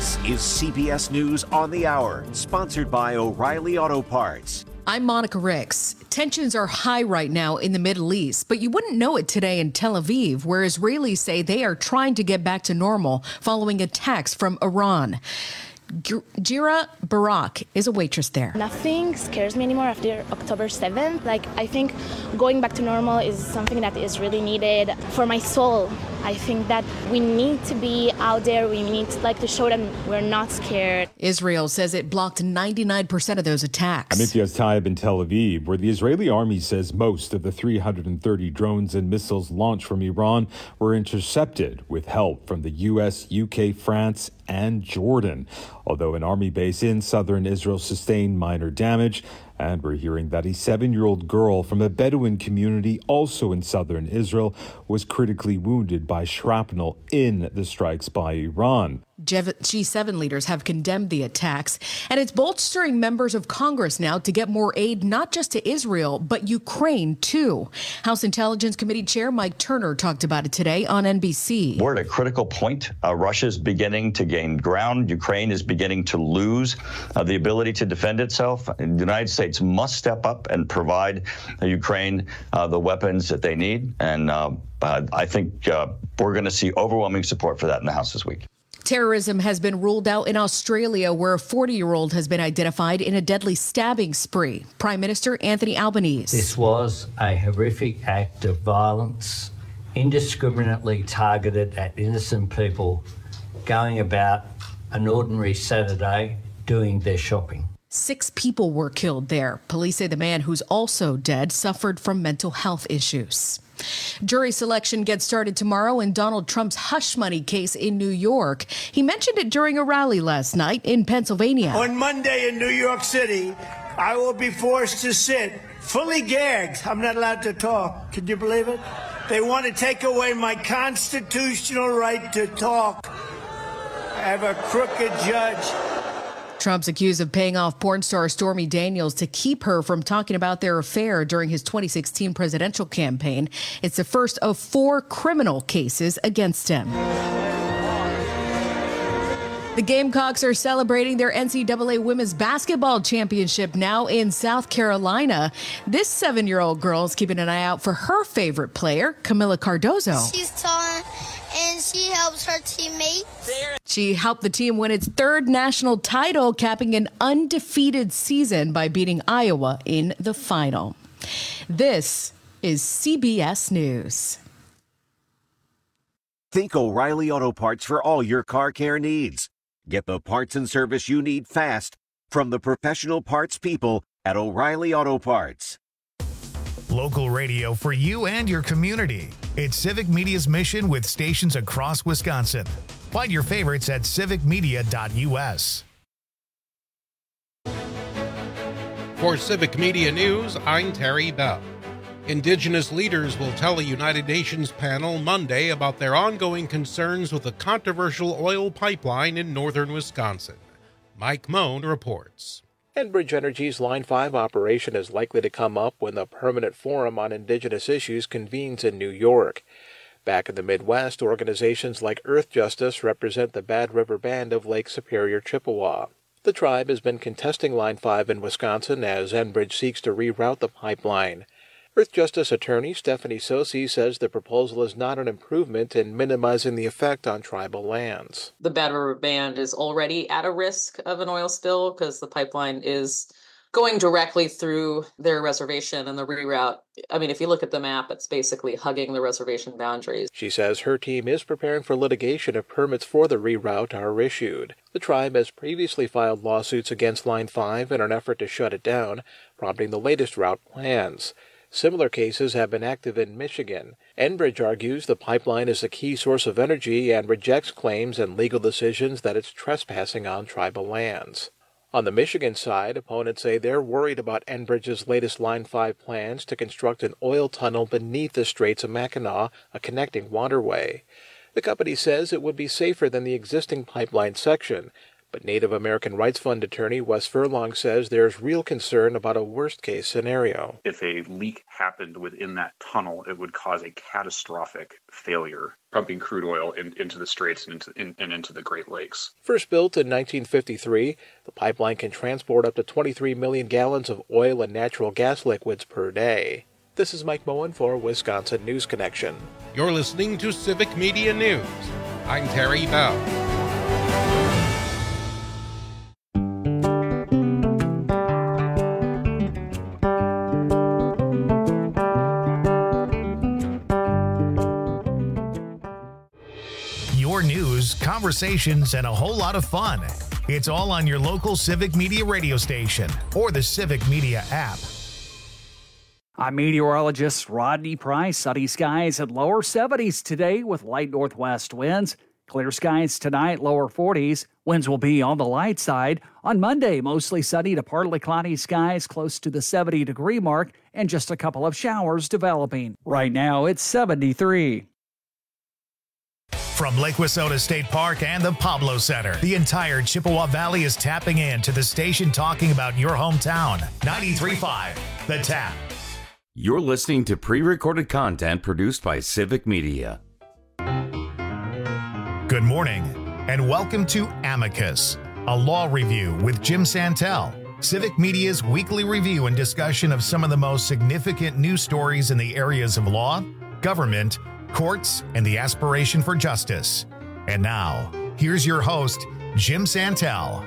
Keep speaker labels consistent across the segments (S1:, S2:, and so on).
S1: This is CBS News on the Hour, sponsored by O'Reilly Auto Parts.
S2: I'm Monica Ricks. Tensions are high right now in the Middle East, but you wouldn't know it today in Tel Aviv, where Israelis say they are trying to get back to normal following attacks from Iran. Jira Barak is a waitress there.
S3: Nothing scares me anymore after October 7th. I think going back to normal is something that is really needed for my soul. I think that we need to be out there. We need to show them we're not scared.
S2: Israel says it blocked 99% of those attacks.
S4: I'm Imtiaz Taib in Tel Aviv, where the Israeli army says most of the 330 drones and missiles launched from Iran were intercepted with help from the U.S., UK, France, and Jordan. Although an army base in southern Israel sustained minor damage, and we're hearing that a 7-year-old girl from a Bedouin community also in southern Israel was critically wounded by shrapnel in the strikes by Iran.
S2: G7 leaders have condemned the attacks, and it's bolstering members of Congress now to get more aid not just to Israel, but Ukraine, too. House Intelligence Committee Chair Mike Turner talked about it today on NBC.
S5: We're at a critical point. Russia's beginning to gain ground. Ukraine is beginning to lose the ability to defend itself. The United States must step up and provide Ukraine the weapons that they need. And I think we're going to see overwhelming support for that in the House this week.
S2: Terrorism has been ruled out in Australia, where a 40-year-old has been identified in a deadly stabbing spree. Prime Minister Anthony Albanese.
S6: This was a horrific act of violence, indiscriminately targeted at innocent people going about an ordinary Saturday doing their shopping.
S2: 6 people were killed there. Police say the man, who's also dead, suffered from mental health issues. Jury selection gets started tomorrow in Donald Trump's hush money case in New York. He mentioned it during a rally last night in Pennsylvania.
S7: On Monday in New York City, I will be forced to sit fully gagged. I'm not allowed to talk. Can you believe it? They want to take away my constitutional right to talk. I have a crooked judge.
S2: Trump's accused of paying off porn star Stormy Daniels to keep her from talking about their affair during his 2016 presidential campaign. It's the first of 4 criminal cases against him. The Gamecocks are celebrating their NCAA Women's Basketball Championship now in South Carolina. This 7-year-old girl is keeping an eye out for her favorite player, Camila Cardozo.
S8: She's tall and she helps her teammates.
S2: She helped the team win its 3rd national title, capping an undefeated season by beating Iowa in the final. This is CBS News.
S1: Think O'Reilly Auto Parts for all your car care needs. Get the parts and service you need fast from the professional parts people at O'Reilly Auto Parts.
S9: Local radio for you and your community. It's Civic Media's mission with stations across Wisconsin. Find your favorites at civicmedia.us.
S10: For Civic Media News, I'm Terry Bell. Indigenous leaders will tell a United Nations panel Monday about their ongoing concerns with a controversial oil pipeline in northern Wisconsin. Mike Moan reports.
S11: Enbridge Energy's Line 5 operation is likely to come up when the Permanent Forum on Indigenous Issues convenes in New York. Back in the Midwest, organizations like Earth Justice represent the Bad River Band of Lake Superior, Chippewa. The tribe has been contesting Line 5 in Wisconsin as Enbridge seeks to reroute the pipeline. Earth Justice attorney Stephanie Sosi says the proposal is not an improvement in minimizing the effect on tribal lands.
S12: The Bad River Band is already at a risk of an oil spill because the pipeline is going directly through their reservation, and the reroute, I mean, if you look at the map, it's basically hugging the reservation boundaries.
S11: She says her team is preparing for litigation if permits for the reroute are issued. The tribe has previously filed lawsuits against Line 5 in an effort to shut it down, prompting the latest route plans. Similar cases have been active in Michigan. Enbridge argues the pipeline is a key source of energy and rejects claims and legal decisions that it's trespassing on tribal lands. On the Michigan side, opponents say they're worried about Enbridge's latest Line 5 plans to construct an oil tunnel beneath the Straits of Mackinac, a connecting waterway. The company says it would be safer than the existing pipeline section, But Native American Rights Fund attorney Wes Furlong says there's real concern about a worst-case scenario.
S13: If a leak happened within that tunnel, it would cause a catastrophic failure, pumping crude oil into the straits and into the Great Lakes.
S11: First built in 1953, the pipeline can transport up to 23 million gallons of oil and natural gas liquids per day. This is Mike Moen for Wisconsin News Connection.
S10: You're listening to Civic Media News. I'm Terry Bell.
S9: Your news, conversations, and a whole lot of fun. It's all on your local Civic Media radio station or the Civic Media app.
S14: I'm meteorologist Rodney Price. Sunny skies at lower 70s today with light northwest winds. Clear skies tonight, lower 40s. Winds will be on the light side. On Monday, mostly sunny to partly cloudy skies close to the 70-degree mark and just a couple of showers developing. Right now, it's 73.
S9: From Lake Wissota State Park and the Pablo Center, the entire Chippewa Valley is tapping in to the station talking about your hometown. 93.5, The Tap.
S15: You're listening to pre-recorded content produced by Civic Media.
S9: Good morning, and welcome to Amicus, a law review with Jim Santel, Civic Media's weekly review and discussion of some of the most significant news stories in the areas of law, government, courts, and the aspiration for justice. And now, here's your host, Jim Santel.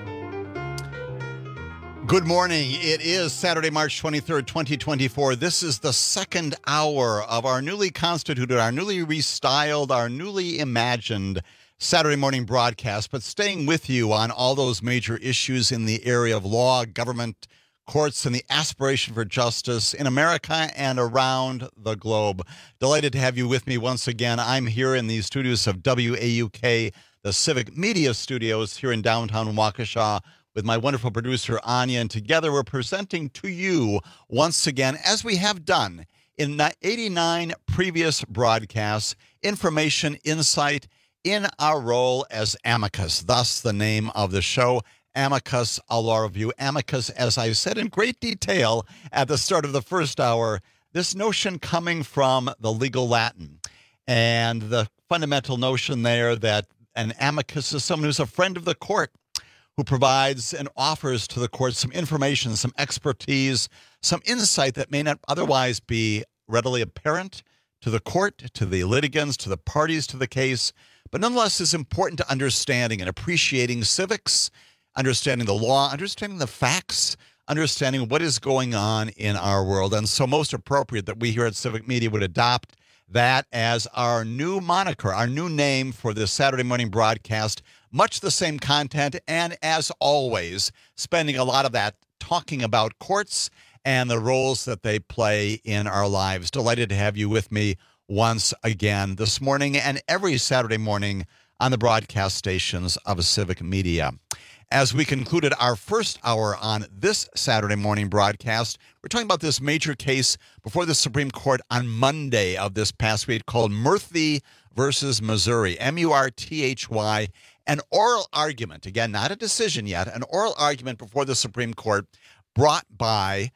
S16: Good morning. It is Saturday, March 23rd, 2024. This is the second hour of our newly constituted, our newly restyled, our newly imagined Saturday morning broadcast, but staying with you on all those major issues in the area of law, government, courts, and the aspiration for justice in America and around the globe. Delighted to have you with me once again. I'm here in the studios of WAUK, the Civic Media Studios here in downtown Waukesha, with my wonderful producer, Anya, and together we're presenting to you once again, as we have done in 89 previous broadcasts, information, insight in our role as Amicus, thus the name of the show, Amicus, a law review. Amicus, as I said in great detail at the start of the first hour, this notion coming from the legal Latin, and the fundamental notion there that an amicus is someone who's a friend of the court, who provides and offers to the court some information, some expertise, some insight that may not otherwise be readily apparent to the court, to the litigants, to the parties to the case, but nonetheless is important to understanding and appreciating civics, understanding the law, understanding the facts, understanding what is going on in our world. And so most appropriate that we here at Civic Media would adopt that as our new moniker, our new name for this Saturday morning broadcast. Much the same content, and as always, spending a lot of that talking about courts and the roles that they play in our lives. Delighted to have you with me once again this morning and every Saturday morning on the broadcast stations of Civic Media. As we concluded our first hour on this Saturday morning broadcast, we're talking about this major case before the Supreme Court on Monday of this past week called Murthy versus Missouri, M-U-R-T-H-Y, an oral argument, again, not a decision yet, an oral argument before the Supreme Court brought by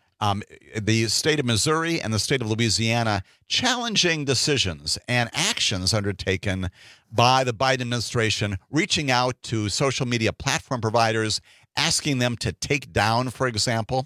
S16: the state of Missouri and the state of Louisiana, challenging decisions and actions undertaken by the Biden administration, reaching out to social media platform providers, asking them to take down, for example,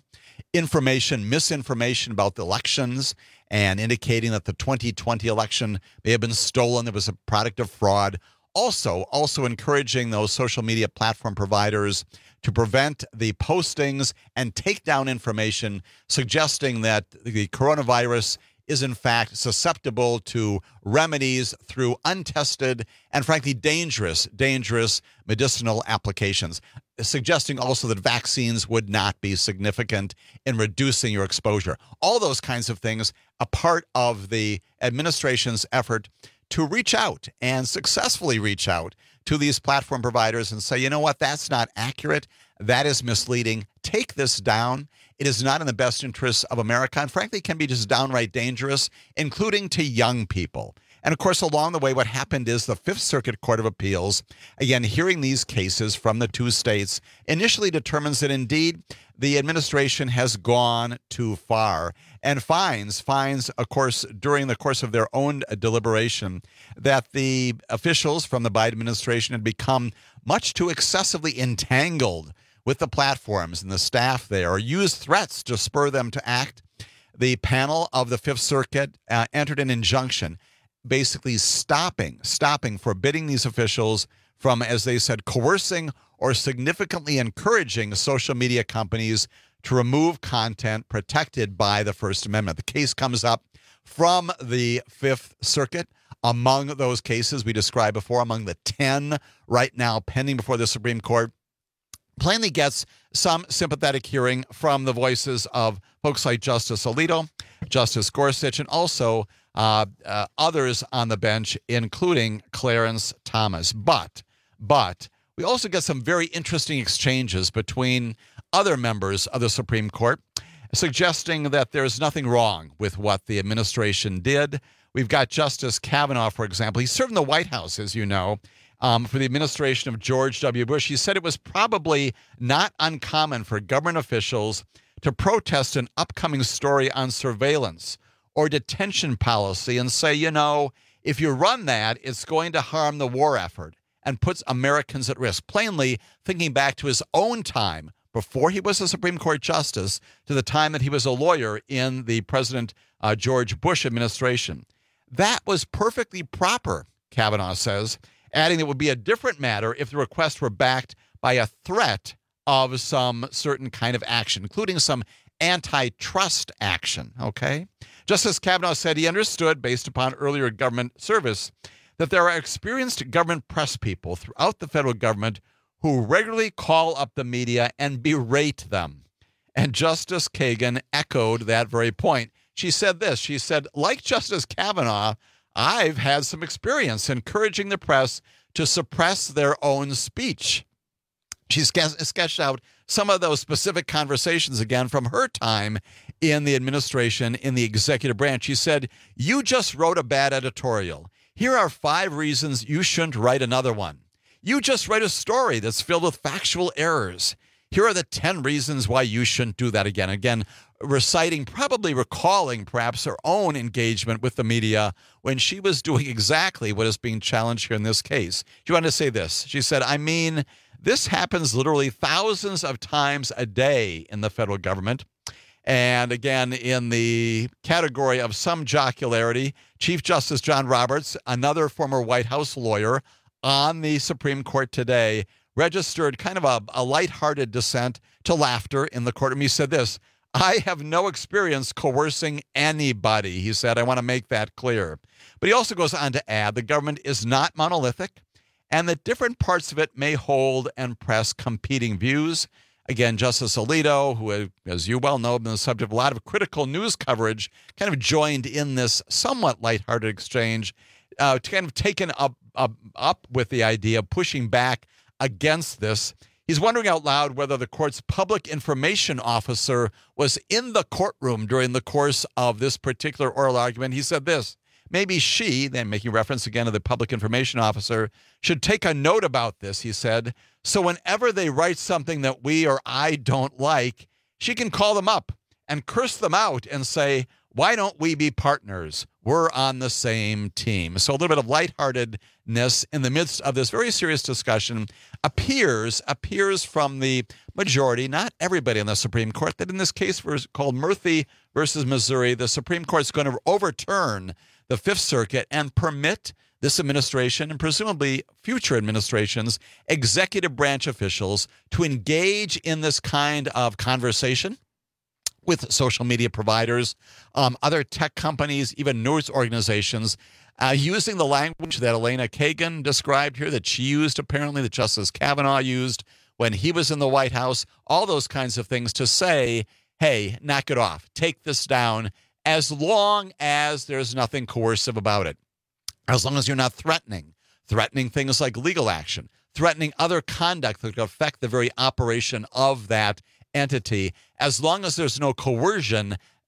S16: misinformation about the elections, and indicating that the 2020 election may have been stolen. It was a product of fraud. Also encouraging those social media platform providers to prevent the postings and take down information suggesting that the coronavirus is in fact susceptible to remedies through untested and frankly dangerous medicinal applications, suggesting also that vaccines would not be significant in reducing your exposure. All those kinds of things, a part of the administration's effort to reach out and successfully reach out to these platform providers and say, you know what, that's not accurate. That is misleading. Take this down. It is not in the best interests of America and frankly can be just downright dangerous, including to young people. And of course, along the way, what happened is the Fifth Circuit Court of Appeals, again, hearing these cases from the two states, initially determines that indeed the administration has gone too far and finds, of course, during the course of their own deliberation, that the officials from the Biden administration had become much too excessively entangled with the platforms and the staff there, or used threats to spur them to act. The panel of the Fifth Circuit entered an injunction basically stopping, forbidding these officials from, as they said, coercing or significantly encouraging social media companies to remove content protected by the First Amendment. The case comes up from the Fifth Circuit. Among those cases we described before, among the 10 right now pending before the Supreme Court, plainly gets some sympathetic hearing from the voices of folks like Justice Alito, Justice Gorsuch, and also others on the bench, including Clarence Thomas. But we also get some very interesting exchanges between other members of the Supreme Court, suggesting that there's nothing wrong with what the administration did. We've got Justice Kavanaugh, for example. He served in the White House, as you know, for the administration of George W. Bush. He said it was probably not uncommon for government officials to protest an upcoming story on surveillance or detention policy and say, you know, if you run that, it's going to harm the war effort and puts Americans at risk. Plainly thinking back to his own time before he was a Supreme Court justice to the time that he was a lawyer in the President George Bush administration. That was perfectly proper, Kavanaugh says, adding it would be a different matter if the request were backed by a threat of some certain kind of action, including some antitrust action, okay? Justice Kavanaugh said he understood, based upon earlier government service, that there are experienced government press people throughout the federal government who regularly call up the media and berate them. And Justice Kagan echoed that very point. She said this, she said, like Justice Kavanaugh, I've had some experience encouraging the press to suppress their own speech. She sketched out some of those specific conversations again from her time in the administration, in the executive branch. She said, you just wrote a bad editorial. Here are 5 reasons you shouldn't write another one. You just write a story that's filled with factual errors. Here are the 10 reasons why you shouldn't do that again. Again, reciting, probably recalling perhaps her own engagement with the media when she was doing exactly what is being challenged here in this case. She wanted to say this. She said, I mean, this happens literally thousands of times a day in the federal government. And again, in the category of some jocularity, Chief Justice John Roberts, another former White House lawyer on the Supreme Court today, registered kind of a lighthearted dissent to laughter in the courtroom. He said this, I have no experience coercing anybody, he said. I want to make that clear. But he also goes on to add the government is not monolithic and that different parts of it may hold and press competing views. Again, Justice Alito, who, as you well know, has been the subject of a lot of critical news coverage, kind of joined in this somewhat lighthearted exchange, kind of taken up with the idea of pushing back against this. He's wondering out loud whether the court's public information officer was in the courtroom during the course of this particular oral argument. He said this, maybe she, then making reference again to the public information officer, should take a note about this, he said, so whenever they write something that we or I don't like, she can call them up and curse them out and say, why don't we be partners? We're on the same team. So a little bit of lightheartedness in the midst of this very serious discussion appears from the majority, not everybody on the Supreme Court, that in this case was called Murphy versus Missouri. The Supreme Court's going to overturn the Fifth Circuit and permit this administration and presumably future administrations, executive branch officials to engage in this kind of conversation with social media providers, other tech companies, even news organizations, using the language that Elena Kagan described here, that she used apparently, that Justice Kavanaugh used when he was in the White House, all those kinds of things to say, hey, knock it off, take this down, as long as there's nothing coercive about it, as long as you're not threatening things like legal action, threatening other conduct that could affect the very operation of that entity. As long as there's no coercion,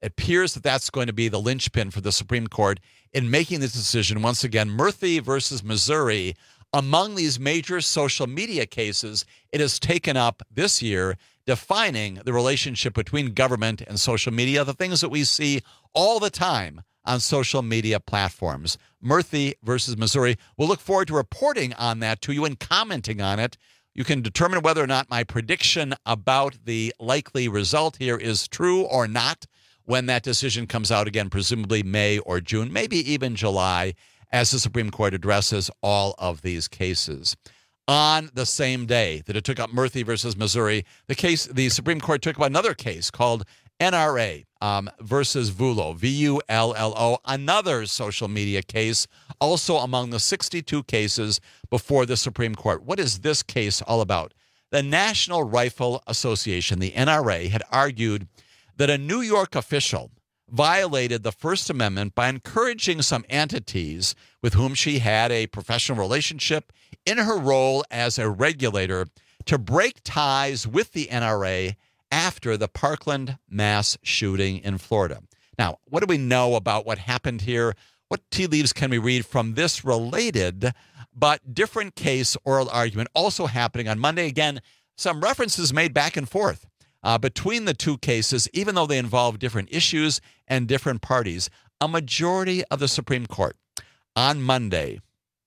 S16: It appears that that's going to be the linchpin for the Supreme Court in making this decision. Once again, Murthy versus Missouri, among these major social media cases it has taken up this year, defining the relationship between government and social media, the things that we see all the time on social media platforms. Murthy versus Missouri. We'll look forward to reporting on that to you and commenting on it. You can determine whether or not my prediction about the likely result here is true or not when that decision comes out again, presumably May or June, maybe even July, as the Supreme Court addresses all of these cases. On the same day that it took up Murthy versus Missouri, the Supreme Court took up another case called NRA versus Vullo, V-U-L-L-O, another social media case, also among the 62 cases before the Supreme Court. What is this case all about? The National Rifle Association, the NRA, had argued that a New York official violated the First Amendment by encouraging some entities with whom she had a professional relationship in her role as a regulator to break ties with the NRA after the Parkland mass shooting in Florida. Now, what do we know about what happened here? What tea leaves can we read from this related but different case oral argument also happening on Monday? Again, some references made back and forth between the two cases, even though they involve different issues and different parties. A majority of the Supreme Court on Monday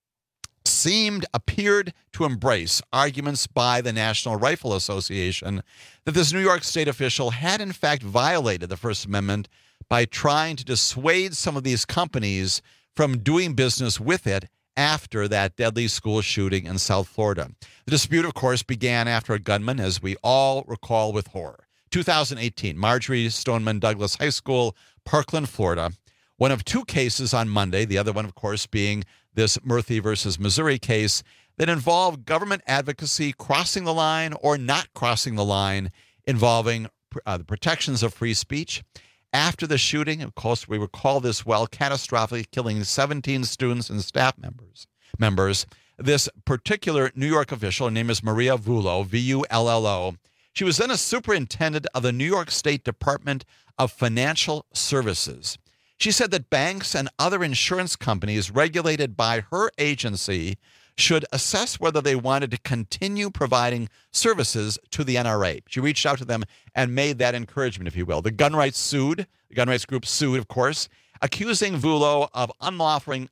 S16: appeared to embrace arguments by the National Rifle Association that this New York State official had in fact violated the First Amendment by trying to dissuade some of these companies from doing business with it after that deadly school shooting in South Florida. The dispute, of course, began after a gunman, as we all recall with horror. 2018, Marjory Stoneman Douglas High School, Parkland, Florida. One of two cases on Monday, the other one, of course, being this Murthy versus Missouri case that involved government advocacy crossing the line or not crossing the line, involving the protections of free speech. After the shooting, of course, we recall this well, catastrophic, killing 17 students and staff members. This particular New York official, her name is Maria Vullo, V-U-L-L-O. She was then a superintendent of the New York State Department of Financial Services. She said that banks and other insurance companies regulated by her agency should assess whether they wanted to continue providing services to the NRA. She reached out to them and made that encouragement, if you will. The gun rights group sued, of course, accusing Vullo of unlawfully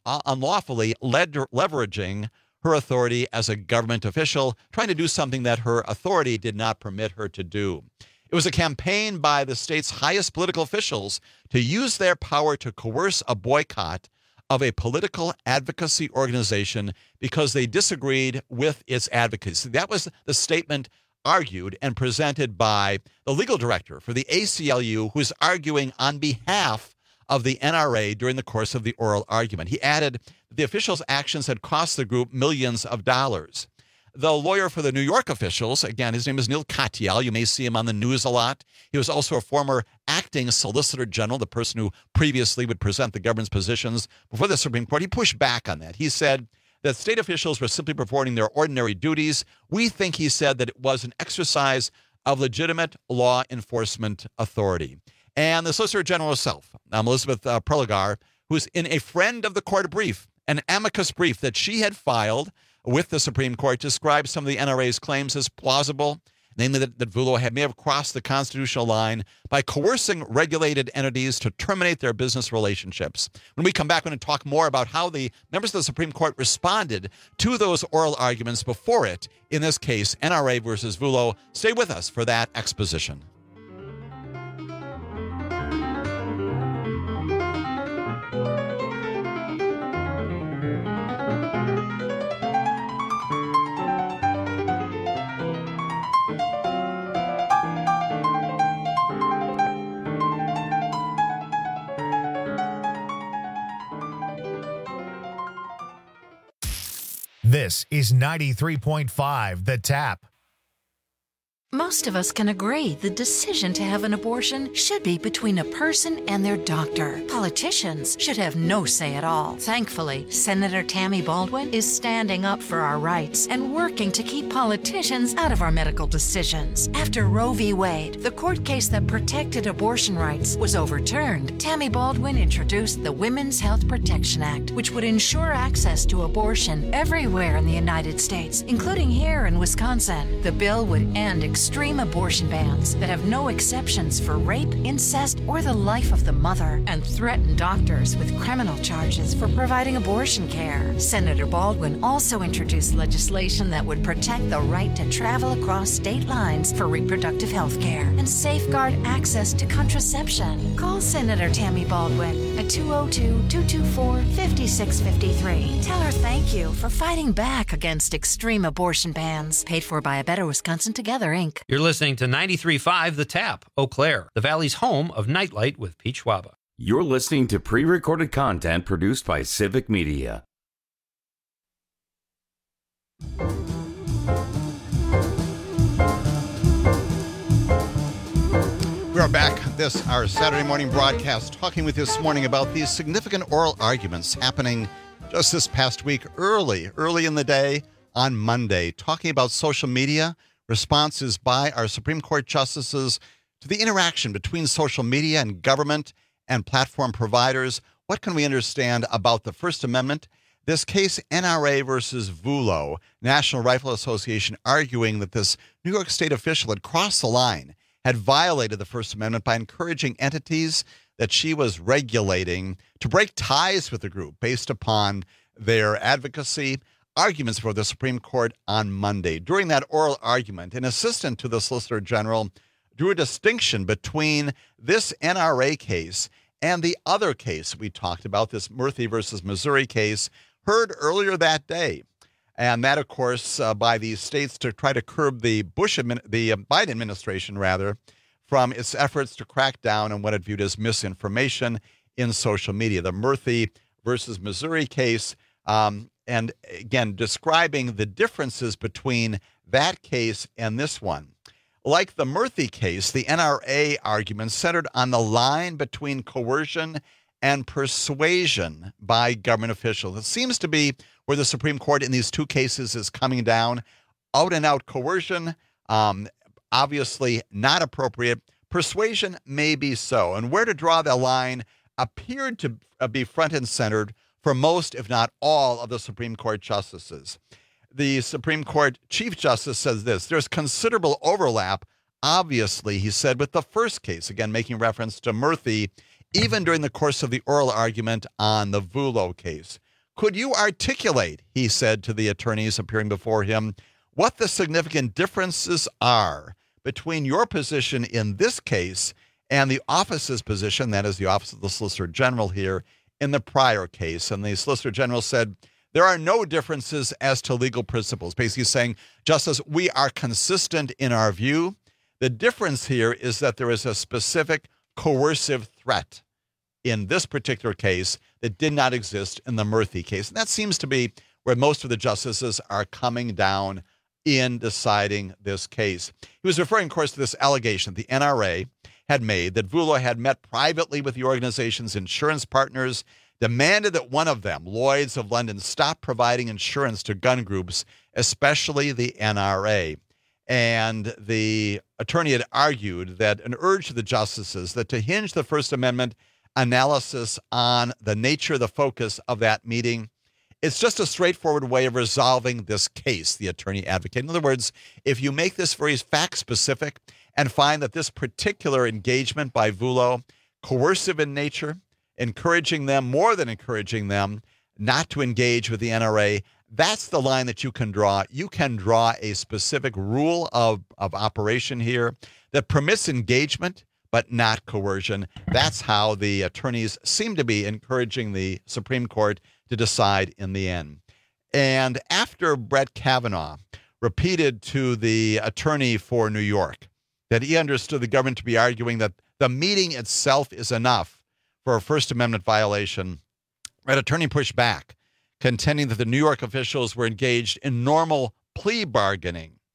S16: leveraging her authority as a government official, trying to do something that her authority did not permit her to do. It was a campaign by the state's highest political officials to use their power to coerce a boycott of a political advocacy organization because they disagreed with its advocacy. That was the statement argued and presented by the legal director for the ACLU, who is arguing on behalf of the NRA during the course of the oral argument. He added that the officials' actions had cost the group millions of dollars. The lawyer for the New York officials, again, his name is Neil Katyal. You may see him on the news a lot. He was also a former acting solicitor general, the person who previously would present the government's positions before the Supreme Court. He pushed back on that. He said that state officials were simply performing their ordinary duties. We think, he said, that it was an exercise of legitimate law enforcement authority. And the Solicitor General herself, Elizabeth Prelogar, who's in a friend of the court brief, an amicus brief that she had filed with the Supreme Court, described some of the NRA's claims as plausible, namely that Vullo may have crossed the constitutional line by coercing regulated entities to terminate their business relationships. When we come back, we're going to talk more about how the members of the Supreme Court responded to those oral arguments before it, in this case, NRA versus Vullo. Stay with us for that exposition.
S9: This is 93.5 The Tap.
S17: Most of us can agree the decision to have an abortion should be between a person and their doctor. Politicians should have no say at all. Thankfully, Senator Tammy Baldwin is standing up for our rights and working to keep politicians out of our medical decisions. After Roe v. Wade, the court case that protected abortion rights, was overturned, Tammy Baldwin introduced the Women's Health Protection Act, which would ensure access to abortion everywhere in the United States, including here in Wisconsin. The bill would end extreme abortion bans that have no exceptions for rape, incest, or the life of the mother, and threaten doctors with criminal charges for providing abortion care. Senator Baldwin also introduced legislation that would protect the right to travel across state lines for reproductive health care and safeguard access to contraception. Call Senator Tammy Baldwin at 202-224-5653. Tell her thank you for fighting back against extreme abortion bans. Paid for by A Better Wisconsin Together, Inc.
S18: You're listening to 93.5 The Tap, Eau Claire, the Valley's home of Nightlight with Pete Schwaba.
S15: You're listening to pre-recorded content produced by Civic Media.
S16: We are back. This our Saturday morning broadcast, talking with you this morning about these significant oral arguments happening just this past week, early in the day on Monday, talking about social media, responses by our Supreme Court justices to the interaction between social media and government and platform providers. What can we understand about the First Amendment? This case, NRA versus VULO, National Rifle Association, arguing that this New York State official had crossed the line, had violated the First Amendment by encouraging entities that she was regulating to break ties with the group based upon their advocacy. Arguments for the Supreme Court on Monday. During that oral argument, an assistant to the Solicitor General drew a distinction between this NRA case and the other case we talked about, this Murphy versus Missouri case, heard earlier that day. And that, of course, by the states to try to curb the Biden administration, from its efforts to crack down on what it viewed as misinformation in social media. The Murphy versus Missouri case, and again, describing the differences between that case and this one. Like the Murphy case, the NRA argument centered on the line between coercion and persuasion by government officials. It seems to be where the Supreme Court in these two cases is coming down. Out and out coercion, obviously not appropriate. Persuasion, maybe so. And where to draw the line appeared to be front and centered for most, if not all, of the Supreme Court justices. The Supreme Court Chief Justice says this: there's considerable overlap, obviously, he said, with the first case, again, making reference to Murphy, even during the course of the oral argument on the VULO case. Could you articulate, he said to the attorneys appearing before him, what the significant differences are between your position in this case and the office's position, that is the Office of the Solicitor General here, in the prior case? And the Solicitor General said, there are no differences as to legal principles. Basically saying, Justice, we are consistent in our view. The difference here is that there is a specific coercive threat in this particular case that did not exist in the Murphy case. And that seems to be where most of the justices are coming down in deciding this case. He was referring, of course, to this allegation the NRA had made that VULO had met privately with the organization's insurance partners, demanded that one of them, Lloyd's of London, stop providing insurance to gun groups, especially the NRA. And the attorney had argued that and urged the justices that to hinge the First Amendment analysis on the nature, the focus of that meeting, it's just a straightforward way of resolving this case, the attorney advocated. In other words, if you make this very fact-specific and find that this particular engagement by VULO, coercive in nature, encouraging them, more than encouraging them, not to engage with the NRA, that's the line that you can draw. You can draw a specific rule of operation here that permits engagement, but not coercion. That's how the attorneys seem to be encouraging the Supreme Court to decide in the end. And after Brett Kavanaugh repeated to the attorney for New York that he understood the government to be arguing that the meeting itself is enough for a First Amendment violation, that attorney pushed back, contending that the New York officials were engaged in normal plea bargaining.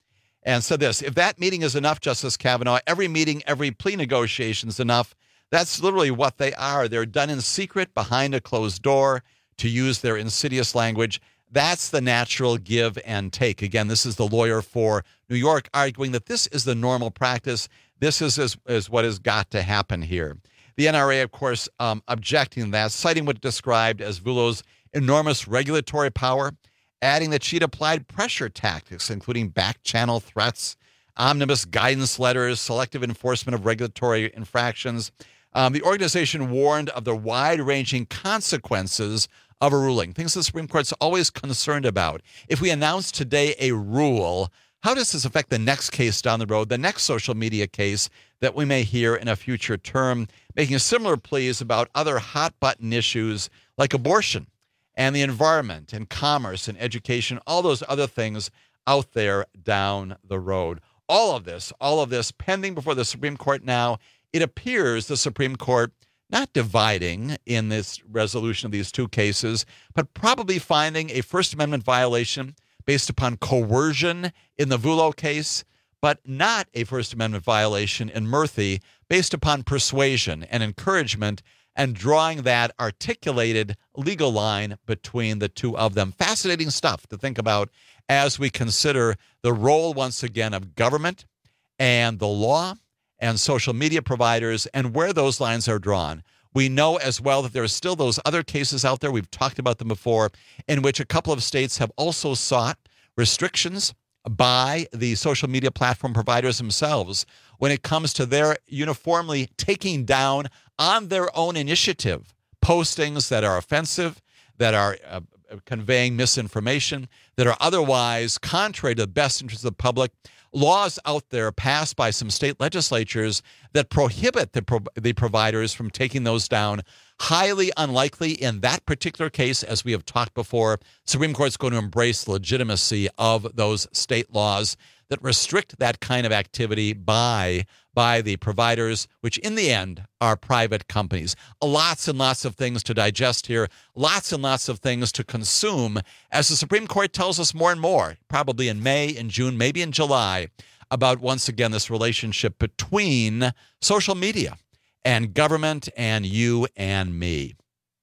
S16: and said this: if that meeting is enough, Justice Kavanaugh, every meeting, every plea negotiation is enough. That's literally what they are. They're done in secret behind a closed door, to use their insidious language. That's the natural give and take. Again, this is the lawyer for New York arguing that this is the normal practice. This is what has got to happen here. The NRA, of course, objecting to that, citing what it described as Vullo's enormous regulatory power, adding that she'd applied pressure tactics, including back-channel threats, omnibus guidance letters, selective enforcement of regulatory infractions. The organization warned of the wide-ranging consequences of a ruling, things the Supreme Court's always concerned about. If we announce today a rule, how does this affect the next case down the road, the next social media case that we may hear in a future term, making similar pleas about other hot-button issues like abortion and the environment and commerce and education, all those other things out there down the road. All of this pending before the Supreme Court now. It appears the Supreme Court not dividing in this resolution of these two cases, but probably finding a First Amendment violation based upon coercion in the Vullo case, but not a First Amendment violation in Murthy based upon persuasion and encouragement, and drawing that articulated legal line between the two of them. Fascinating stuff to think about as we consider the role, once again, of government and the law and social media providers and where those lines are drawn. We know as well that there are still those other cases out there, we've talked about them before, in which a couple of states have also sought restrictions by the social media platform providers themselves when it comes to their uniformly taking down on their own initiative postings that are offensive, that are conveying misinformation, that are otherwise contrary to the best interests of the public. Laws out there passed by some state legislatures that prohibit the providers from taking those down. Highly unlikely in that particular case, as we have talked before, Supreme Court's going to embrace the legitimacy of those state laws that restrict that kind of activity by the providers, which in the end are private companies. Lots and lots of things to digest here, lots and lots of things to consume as the Supreme Court tells us more and more, probably in May, in June, maybe in July, about, once again, this relationship between social media and government and you and me.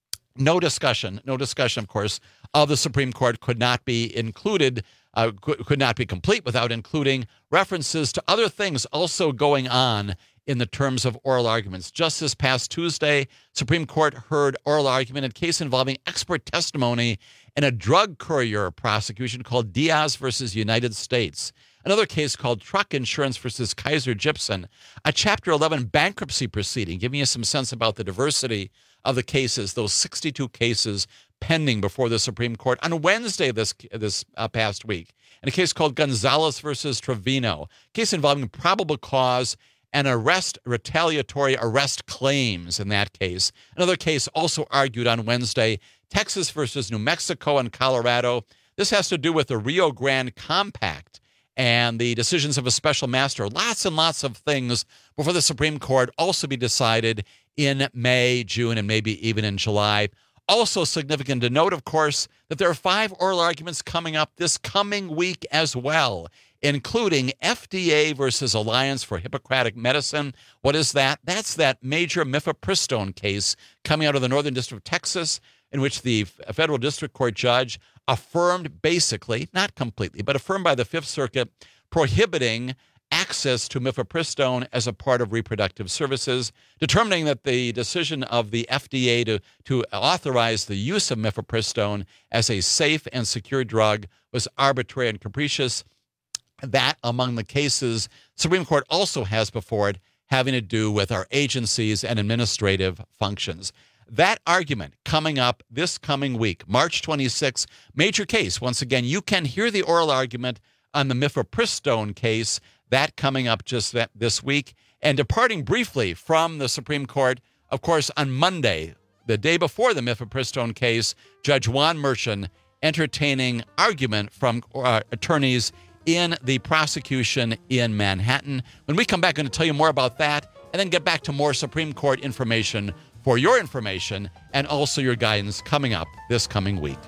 S16: No discussion, of course, of the Supreme Court could not be included, could not be complete without including references to other things also going on in the terms of oral arguments. Just this past Tuesday, Supreme Court heard oral argument in a case involving expert testimony in a drug courier prosecution called Diaz versus United States. Another case called Truck Insurance versus Kaiser Gypsum, a Chapter 11 bankruptcy proceeding, giving you some sense about the diversity of the cases, those 62 cases pending before the Supreme Court on Wednesday this past week. And a case called Gonzalez versus Trevino, a case involving probable cause and retaliatory arrest claims in that case. Another case also argued on Wednesday, Texas versus New Mexico and Colorado. This has to do with the Rio Grande Compact and the decisions of a special master. Lots and lots of things before the Supreme Court, also be decided in May, June, and maybe even in July. Also significant to note, of course, that there are 5 oral arguments coming up this coming week as well, including FDA versus Alliance for Hippocratic Medicine. What is that? That's that major mifepristone case coming out of the Northern District of Texas, in which the federal district court judge affirmed, basically, not completely, but affirmed by the Fifth Circuit, prohibiting access to mifepristone as a part of reproductive services, determining that the decision of the FDA to authorize the use of mifepristone as a safe and secure drug was arbitrary and capricious. That, among the cases Supreme Court also has before it, having to do with our agencies and administrative functions. That argument coming up this coming week, March 26th, major case. Once again, you can hear the oral argument on the mifepristone case, that coming up just this week. And departing briefly from the Supreme Court, of course, on Monday, the day before the mifepristone case, Judge Juan Merchan entertaining argument from attorneys in the prosecution in Manhattan. When we come back, I'm going to tell you more about that and then get back to more Supreme Court information for your information and also your guidance coming up this coming week.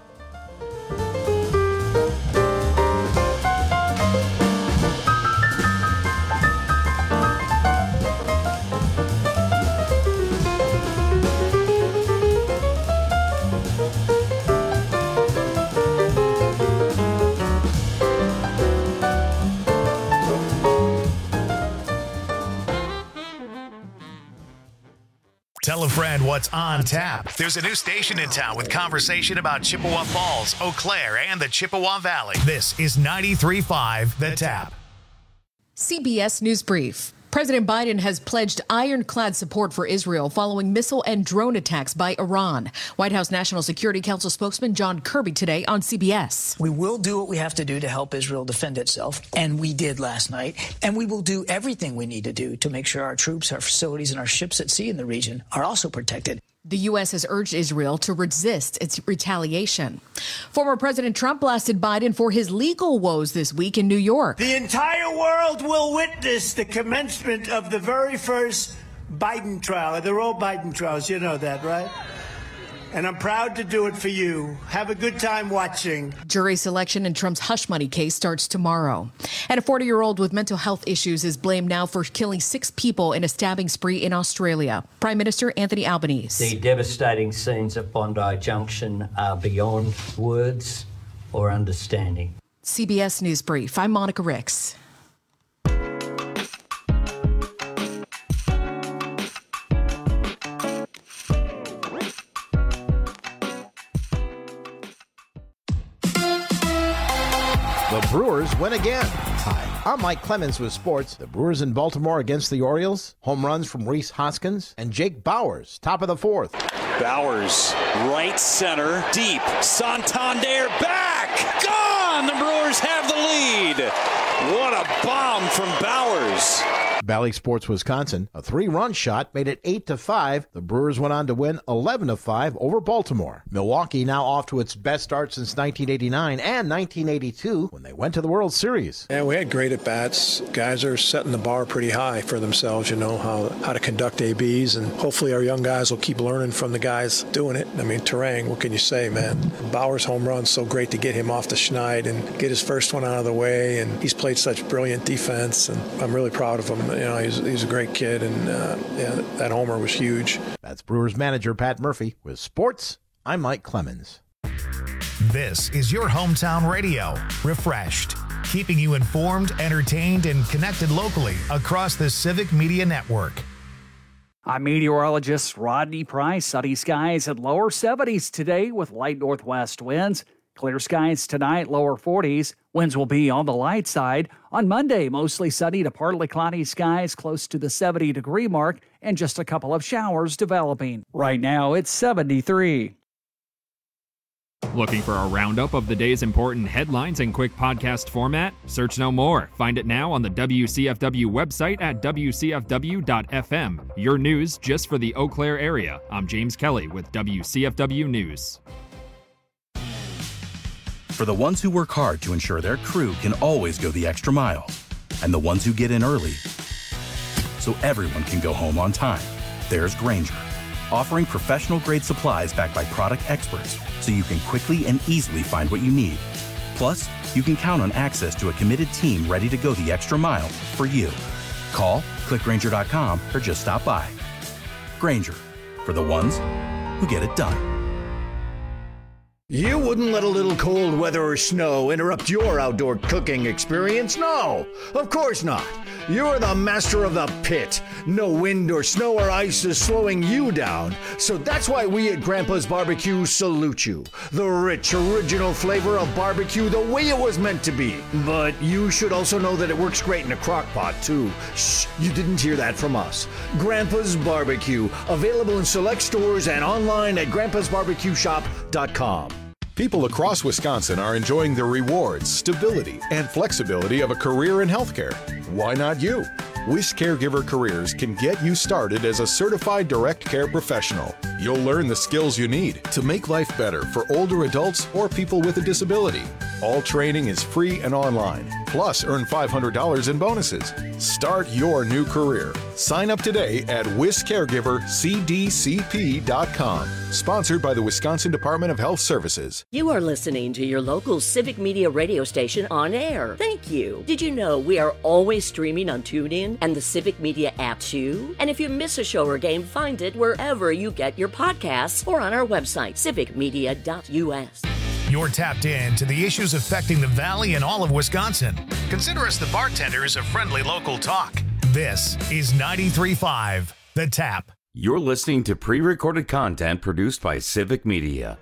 S9: Tell a friend what's on tap. There's a new station in town with conversation about Chippewa Falls, Eau Claire, and the Chippewa Valley. This is 93.5 The Tap.
S2: CBS News Brief. President Biden has pledged ironclad support for Israel following missile and drone attacks by Iran. White House National Security Council spokesman John Kirby today on CBS.
S19: We will do what we have to do to help Israel defend itself, and we did last night. And we will do everything we need to do to make sure our troops, our facilities, and our ships at sea in the region are also protected.
S2: The U.S. has urged Israel to resist its retaliation. Former President Trump blasted Biden for his legal woes this week in New York.
S7: The entire world will witness the commencement of the very first Biden trial. They're all Biden trials. You know that, right? And I'm proud to do it for you. Have a good time watching.
S2: Jury selection in Trump's hush money case starts tomorrow. And a 40-year-old with mental health issues is blamed now for killing 6 people in a stabbing spree in Australia. Prime Minister Anthony Albanese.
S6: The devastating scenes at Bondi Junction are beyond words or understanding.
S2: CBS News Brief. I'm Monica Ricks.
S20: The Brewers win again. Hi, I'm Mike Clemens with sports. The Brewers in Baltimore against the Orioles. Home runs from Rhys Hoskins and Jake Bauers, top of the 4th.
S21: Bauers, right center, deep. Santander back! Gone! The Brewers have the lead. What a bomb from Bauers.
S20: Bally Sports Wisconsin, a 3-run shot made it 8-5. The Brewers went on to win 11-5 over Baltimore. Milwaukee now off to its best start since 1989 and 1982 when they went to the World Series.
S22: Yeah, we had great at-bats. Guys are setting the bar pretty high for themselves, you know, how to conduct ABs, and hopefully our young guys will keep learning from the guys doing it. I mean, Terang, what can you say, man? Bauer's home run, so great to get him off the schneid and get his first one out of the way, and he's played such brilliant defense, and I'm really proud of him. You know, he's a great kid, and that homer was huge.
S20: That's Brewers manager Pat Murphy. With sports, I'm Mike Clemens.
S9: This is your hometown radio, refreshed, keeping you informed, entertained, and connected locally across the Civic Media Network.
S14: I'm meteorologist Rodney Price. Sunny skies at lower 70s today with light northwest winds. Clear skies tonight, lower 40s. Winds will be on the light side. On Monday, mostly sunny to partly cloudy skies close to the 70-degree mark and just a couple of showers developing. Right now, it's 73.
S23: Looking for a roundup of the day's important headlines in quick podcast format? Search no more. Find it now on the WCFW website at WCFW.FM. Your news just for the Eau Claire area. I'm James Kelly with WCFW News.
S24: For the ones who work hard to ensure their crew can always go the extra mile, and the ones who get in early so everyone can go home on time, there's Grainger, offering professional-grade supplies backed by product experts so you can quickly and easily find what you need. Plus, you can count on access to a committed team ready to go the extra mile for you. Call, click Grainger.com, or just stop by. Grainger, for the ones who get it done.
S25: You wouldn't let a little cold weather or snow interrupt your outdoor cooking experience? No, of course not. You're the master of the pit. No wind or snow or ice is slowing you down. So that's why we at Grandpa's Barbecue salute you. The rich, original flavor of barbecue the way it was meant to be. But you should also know that it works great in a crock pot, too. Shh, you didn't hear that from us. Grandpa's Barbecue, available in select stores and online at grandpasbarbecueshop.com.
S26: People across Wisconsin are enjoying the rewards, stability, and flexibility of a career in healthcare. Why not you? Wish Caregiver Careers can get you started as a certified direct care professional. You'll learn the skills you need to make life better for older adults or people with a disability. All training is free and online. Plus, earn $500 in bonuses. Start your new career. Sign up today at WisCaregiverCDCP.com. Sponsored by the Wisconsin Department of Health Services.
S27: You are listening to your local Civic Media radio station on air. Thank you. Did you know we are always streaming on TuneIn and the Civic Media app too? And if you miss a show or game, find it wherever you get your podcasts or on our website, civicmedia.us.
S9: You're tapped in to the issues affecting the Valley and all of Wisconsin. Consider us the bartenders of friendly local talk. This is 93.5 The Tap.
S15: You're listening to pre-recorded content produced by Civic Media.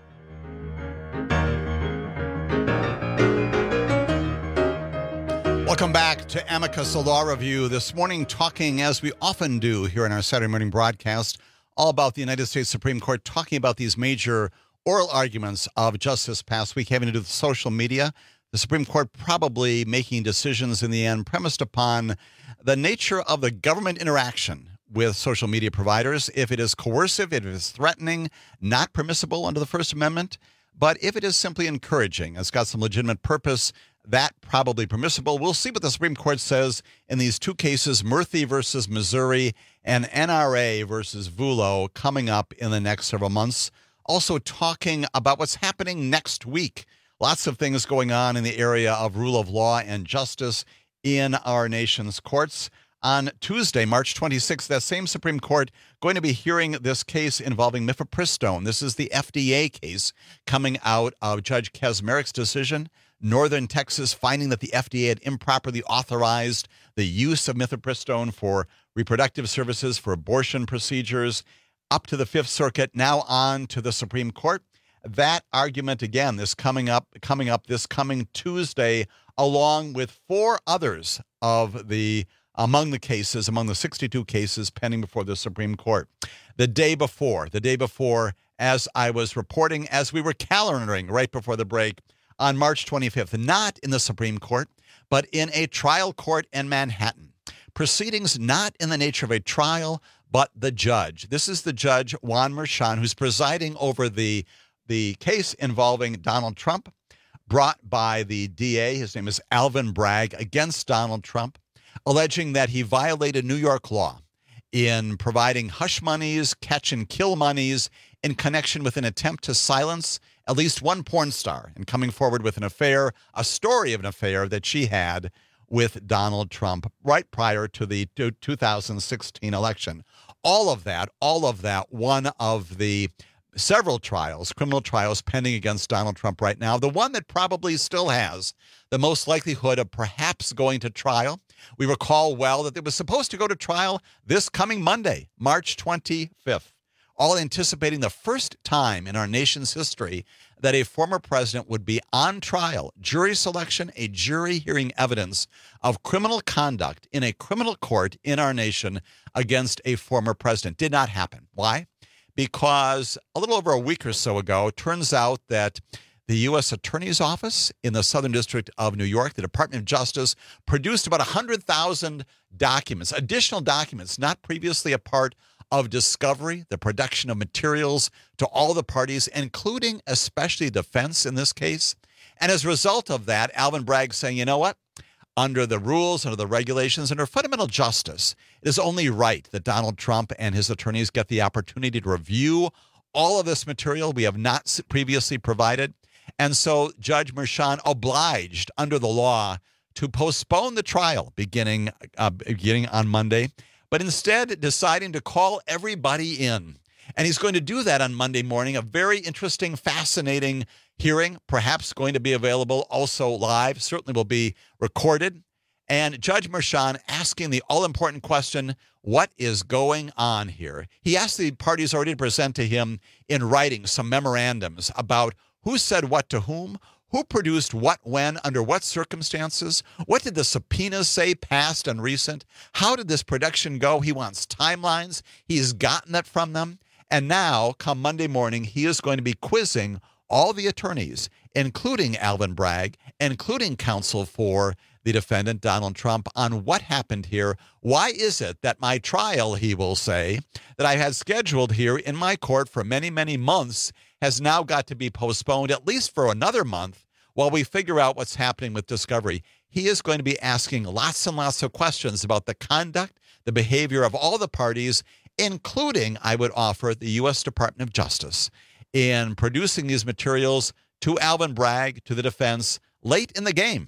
S16: Welcome back to Amicus, a law review. This morning, talking, as we often do here in our Saturday morning broadcast, all about the United States Supreme Court, talking about these major oral arguments of just this past week having to do with social media. The Supreme Court probably making decisions in the end premised upon the nature of the government interaction with social media providers. If it is coercive, if it is threatening, not permissible under the First Amendment. But if it is simply encouraging, it's got some legitimate purpose, that probably permissible. We'll see what the Supreme Court says in these two cases, Murthy versus Missouri and NRA versus Vullo, coming up in the next several months. Also talking about what's happening next week. Lots of things going on in the area of rule of law and justice in our nation's courts. On Tuesday, March 26th, that same Supreme Court going to be hearing this case involving mifepristone. This is the FDA case coming out of Judge Kaczmarek's decision. Northern Texas finding that the FDA had improperly authorized the use of mifepristone for reproductive services, for abortion procedures, up to the Fifth Circuit, now on to the Supreme Court. That argument, again, this coming up this coming Tuesday, along with four others of the among the 62 cases pending before the Supreme Court. The day before, as I was reporting, as we were calendaring right before the break, on March 25th, not in the Supreme Court, but in a trial court in Manhattan. Proceedings not in the nature of a trial, but the judge. This is the judge, Juan Merchan, who's presiding over the case involving Donald Trump, brought by the DA. His name is Alvin Bragg, against Donald Trump, alleging that he violated New York law in providing hush monies, catch and kill monies in connection with an attempt to silence at least one porn star and coming forward with an affair, a story of an affair that she had with Donald Trump right prior to the 2016 election. All of that, one of the several trials, criminal trials pending against Donald Trump right now. The one that probably still has the most likelihood of perhaps going to trial. We recall well that it was supposed to go to trial this coming Monday, March 25th, all anticipating the first time in our nation's history that a former president would be on trial, jury selection, a jury hearing evidence of criminal conduct in a criminal court in our nation against a former president. Did not happen. Why? Because a little over a week or so ago, it turns out that the U.S. Attorney's Office in the Southern District of New York, the Department of Justice, produced about 100,000 documents, additional documents, not previously a part of discovery, the production of materials to all the parties, including especially defense in this case. And as a result of that, Alvin Bragg saying, you know what? Under the rules, under the regulations, under fundamental justice, it is only right that Donald Trump and his attorneys get the opportunity to review all of this material we have not previously provided. And so Judge Merchan obliged under the law to postpone the trial beginning on Monday, but instead deciding to call everybody in. And he's going to do that on Monday morning, a very interesting, fascinating hearing, perhaps going to be available also live, certainly will be recorded. And Judge Merchan asking the all-important question, what is going on here? He asked the parties already to present to him in writing some memorandums about who said what to whom, who produced what when, under what circumstances, what did the subpoenas say, past and recent, how did this production go? He wants timelines. He's gotten that from them. And now, come Monday morning, he is going to be quizzing all the attorneys, including Alvin Bragg, including counsel for the defendant, Donald Trump, on what happened here. Why is it that my trial, he will say, that I had scheduled here in my court for many, many months has now got to be postponed at least for another month while we figure out what's happening with discovery. He is going to be asking lots and lots of questions about the conduct, the behavior of all the parties, including, I would offer, the U.S. Department of Justice in producing these materials to Alvin Bragg, to the defense, late in the game.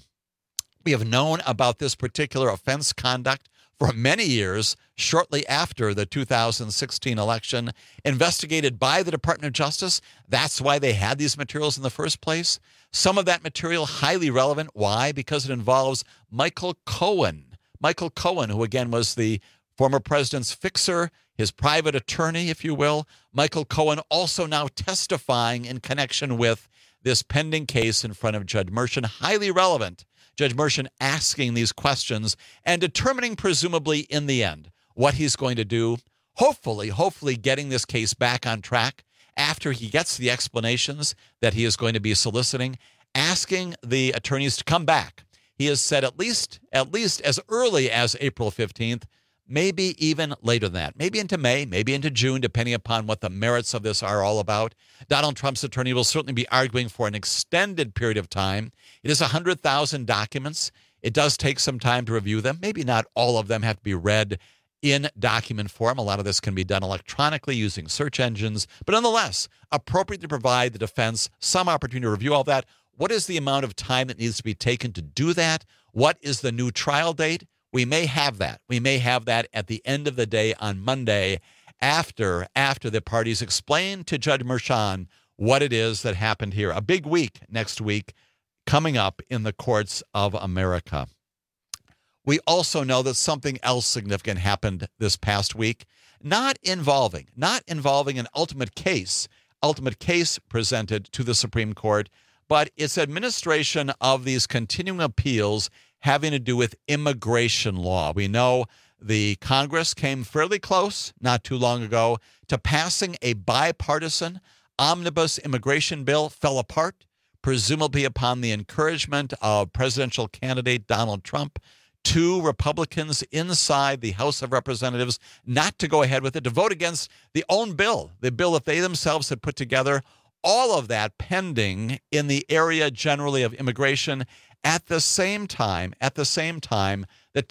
S16: We have known about this particular offense conduct for many years, shortly after the 2016 election, investigated by the Department of Justice. That's why they had these materials in the first place. Some of that material highly relevant. Why? Because it involves Michael Cohen. Michael Cohen, who again was the Former president's fixer, his private attorney, if you will, Michael Cohen, also now testifying in connection with this pending case in front of Judge Merchan. Highly relevant. Judge Merchan asking these questions and determining, presumably in the end, what he's going to do. Hopefully getting this case back on track after he gets the explanations that he is going to be soliciting, asking the attorneys to come back. He has said at least as early as April 15th, maybe even later than that, maybe into May, maybe into June, depending upon what the merits of this are all about. Donald Trump's attorney will certainly be arguing for an extended period of time. It is 100,000 documents. It does take some time to review them. Maybe not all of them have to be read in document form. A lot of this can be done electronically using search engines, but nonetheless, appropriate to provide the defense some opportunity to review all that. What is the amount of time that needs to be taken to do that? What is the new trial date? We may have that. We may have that at the end of the day on Monday after the parties explain to Judge Merchan what it is that happened here. A big week next week coming up in the courts of America. We also know that something else significant happened this past week, not involving an ultimate case presented to the Supreme Court, but its administration of these continuing appeals having to do with immigration law. We know the Congress came fairly close not too long ago to passing a bipartisan omnibus immigration bill, fell apart, presumably upon the encouragement of presidential candidate Donald Trump. 2 Republicans inside the House of Representatives not to go ahead with it, to vote against the own bill, the bill that they themselves had put together. All of that pending in the area generally of immigration. At the same time, the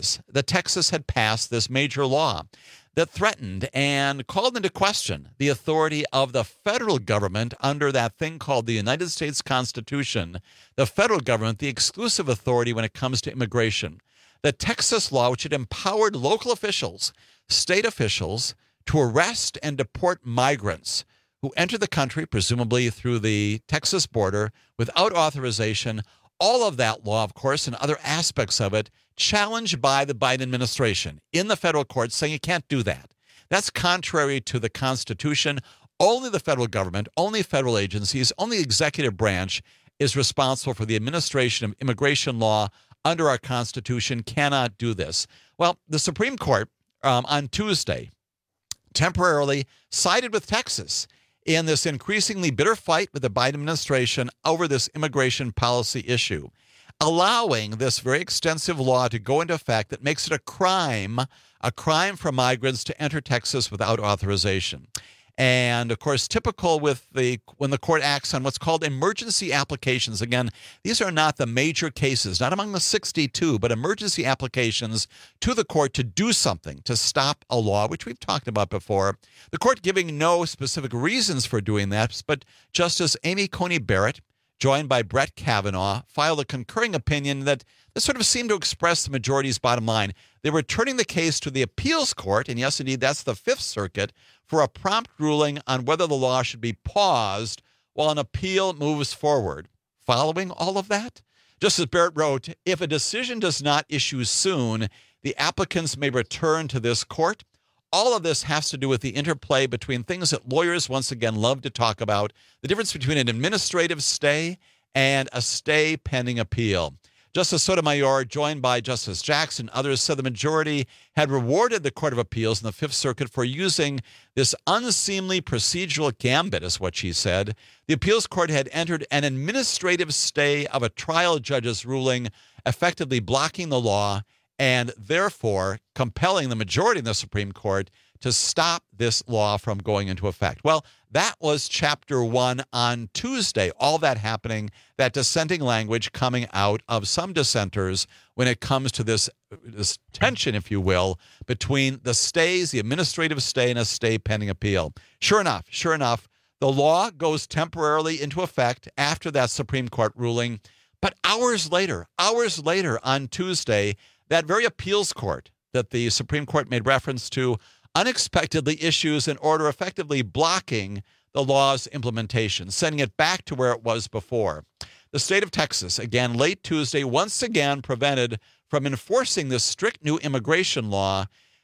S16: Texas had passed this major law that threatened and called into question the authority of the federal government under that thing called the United States Constitution, the federal government, the exclusive authority when it comes to immigration. The Texas law, which had empowered local officials, state officials, to arrest and deport migrants who enter the country, presumably through the Texas border, without authorization. All of that law, of course, and other aspects of it, challenged by the Biden administration in the federal courts, saying you can't do that. That's contrary to the Constitution. Only the federal government, only federal agencies, only the executive branch is responsible for the administration of immigration law under our Constitution, cannot do this. Well, the Supreme Court on Tuesday temporarily sided with Texas in this increasingly bitter fight with the Biden administration over this immigration policy issue, allowing this very extensive law to go into effect that makes it a crime for migrants to enter Texas without authorization. And, of course, typical with when the court acts on what's called emergency applications. Again, these are not the major cases, not among the 62, but emergency applications to the court to do something, to stop a law, which we've talked about before. The court giving no specific reasons for doing that, but Justice Amy Coney Barrett, joined by Brett Kavanaugh, filed a concurring opinion that sort of seemed to express the majority's bottom line. They were turning the case to the appeals court, and yes, indeed, that's the Fifth Circuit, for a prompt ruling on whether the law should be paused while an appeal moves forward. Following all of that, Justice Barrett wrote, if a decision does not issue soon, the applicants may return to this court. All of this has to do with the interplay between things that lawyers once again love to talk about, the difference between an administrative stay and a stay pending appeal. Justice Sotomayor, joined by Justice Jackson, others said the majority had rewarded the Court of Appeals in the Fifth Circuit for using this unseemly procedural gambit, is what she said. The appeals court had entered an administrative stay of a trial judge's ruling, effectively blocking the law and therefore compelling the majority in the Supreme Court to stop this law from going into effect. Well, that was Chapter 1 on Tuesday, all that happening, that dissenting language coming out of some dissenters when it comes to this tension, if you will, between the stays, the administrative stay, and a stay pending appeal. Sure enough, the law goes temporarily into effect after that Supreme Court ruling. But hours later on Tuesday, that very appeals court that the Supreme Court made reference to unexpectedly issues an order effectively blocking the law's implementation, sending it back to where it was before. The state of Texas, again, late Tuesday, once again prevented from enforcing this strict new immigration law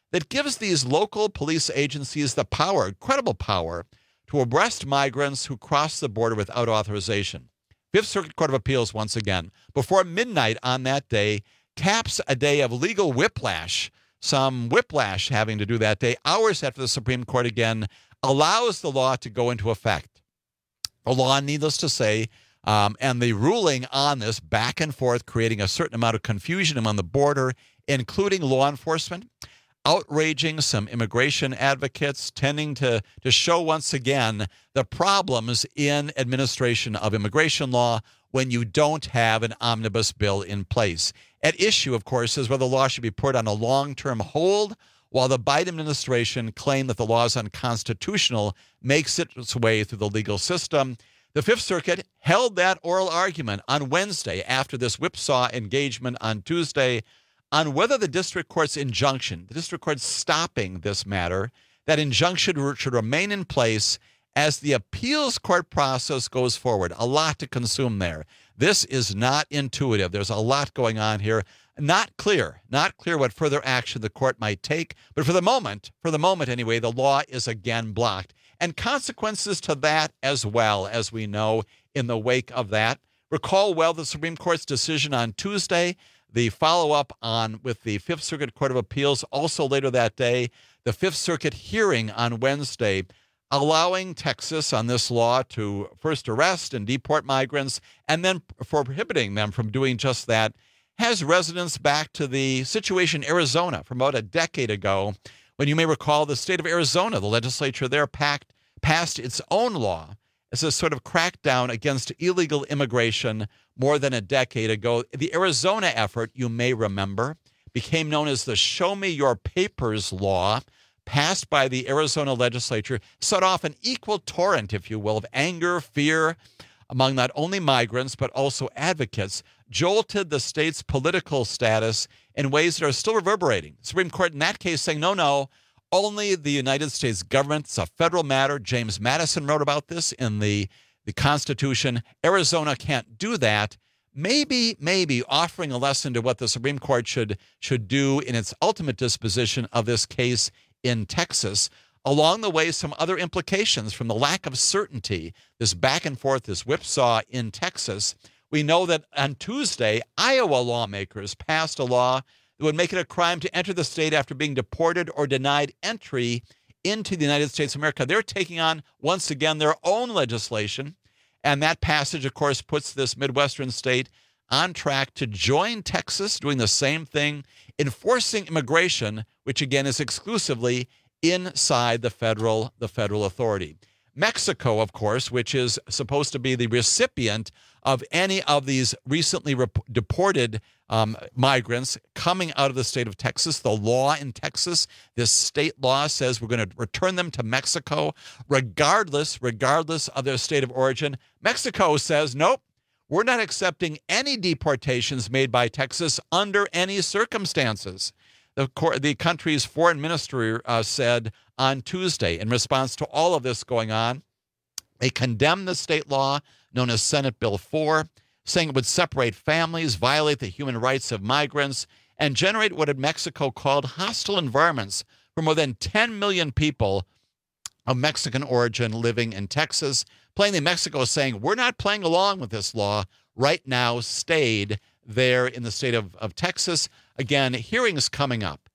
S16: that gives these local police agencies the power, incredible power, to arrest migrants who cross the border without authorization. Fifth Circuit Court of Appeals, once again, before midnight on that day, caps a day of legal whiplash, some whiplash having to do that day, hours after the Supreme Court again allows the law to go into effect. The law, needless to say, and the ruling on this back and forth, creating a certain amount of confusion among the border, including law enforcement, outraging some immigration advocates, tending to show once again the problems in administration of immigration law when you don't have an omnibus bill in place. At issue, of course, is whether the law should be put on a long-term hold while the Biden administration claimed that the law is unconstitutional, makes its way through the legal system. The Fifth Circuit held that oral argument on Wednesday after this whipsaw engagement on Tuesday on whether the district court's injunction, the district court stopping this matter, that injunction should remain in place as the appeals court process goes forward. A lot to consume there. This is not intuitive. There's a lot going on here. Not clear what further action the court might take. But for the moment anyway, the law is again blocked. And consequences to that as well, as we know in the wake of that. Recall well the Supreme Court's decision on Tuesday, the follow-up on with the Fifth Circuit Court of Appeals also later that day, the Fifth Circuit hearing on Wednesday, allowing Texas on this law to first arrest and deport migrants and then for prohibiting them from doing just that, has resonance back to the situation in Arizona from about a decade ago, when you may recall the state of Arizona, the legislature there passed its own law as a sort of crackdown against illegal immigration more than a decade ago. The Arizona effort, you may remember, became known as the Show Me Your Papers law, passed by the Arizona legislature, set off an equal torrent, if you will, of anger, fear among not only migrants but also advocates, jolted the state's political status in ways that are still reverberating. The Supreme Court in that case saying, no, only the United States government. It's a federal matter. James Madison wrote about this in the Constitution. Arizona can't do that. Maybe offering a lesson to what the Supreme Court should do in its ultimate disposition of this case in Texas. Along the way, some other implications from the lack of certainty, this back and forth, this whipsaw in Texas. We know that on Tuesday, Iowa lawmakers passed a law that would make it a crime to enter the state after being deported or denied entry into the United States of America. They're taking on, once again, their own legislation. And that passage, of course, puts this Midwestern state on track to join Texas, doing the same thing, enforcing immigration, which again is exclusively inside the federal authority. Mexico, of course, which is supposed to be the recipient of any of these recently deported migrants coming out of the state of Texas. The law in Texas, this state law says we're going to return them to Mexico regardless of their state of origin. Mexico says, nope, we're not accepting any deportations made by Texas under any circumstances. The country's foreign ministry said on Tuesday, in response to all of this going on, they condemned the state law known as Senate Bill 4, saying it would separate families, violate the human rights of migrants, and generate what Mexico called hostile environments for more than 10 million people of Mexican origin living in Texas. Plainly, Mexico is saying, we're not playing along with this law right now, stayed there in the state of Texas. Again, hearings coming up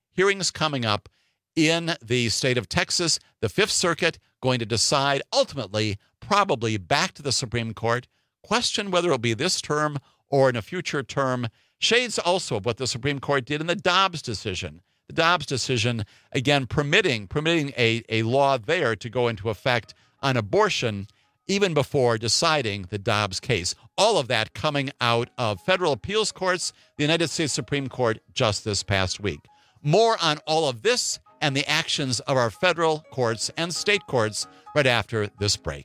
S16: in the state of Texas. The Fifth Circuit going to decide ultimately, probably back to the Supreme Court, question whether it'll be this term or in a future term. Shades also of what the Supreme Court did in the Dobbs decision. The Dobbs decision, again, permitting a law there to go into effect on abortion even before deciding the Dobbs case. All of that coming out of federal appeals courts, the United States Supreme Court just this past week. More on all of this and the actions of our federal courts and state courts right after this break.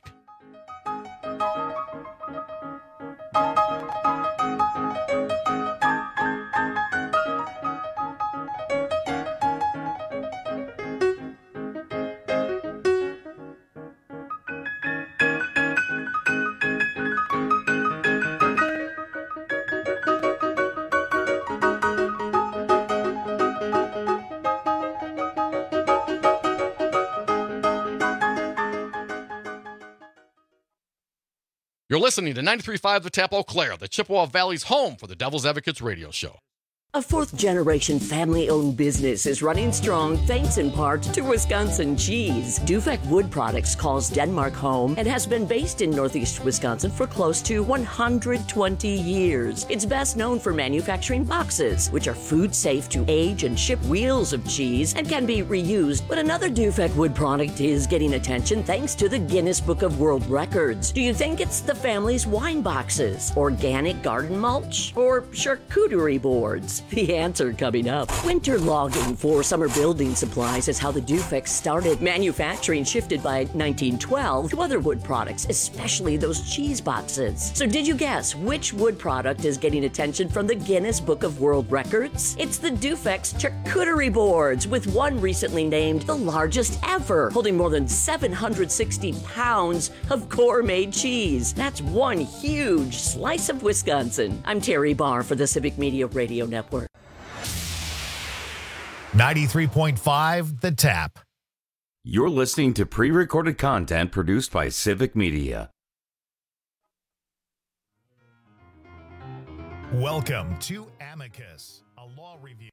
S1: You're listening to 93.5 The Tap Eau Claire, the Chippewa Valley's home for the Devil's Advocates radio show.
S27: A fourth-generation family-owned business is running strong thanks in part to Wisconsin cheese. Dufek Wood Products calls Denmark home and has been based in northeast Wisconsin for close to 120 years. It's best known for manufacturing boxes, which are food-safe to age and ship wheels of cheese and can be reused. But another Dufek Wood product is getting attention thanks to the Guinness Book of World Records. Do you think it's the family's wine boxes, organic garden mulch, or charcuterie boards? The answer coming up. Winter logging for summer building supplies is how the Dufek started. Manufacturing shifted by 1912 to other wood products, especially those cheese boxes. So did you guess which wood product is getting attention from the Guinness Book of World Records? It's the Dufek's charcuterie boards, with one recently named the largest ever, holding more than 760 pounds of gourmet cheese. That's one huge slice of Wisconsin. I'm Terry Barr for the Civic Media Radio Network.
S9: 93.5 The Tap.
S15: You're listening to pre-recorded content produced by Civic Media.
S9: Welcome to Amicus, a law review.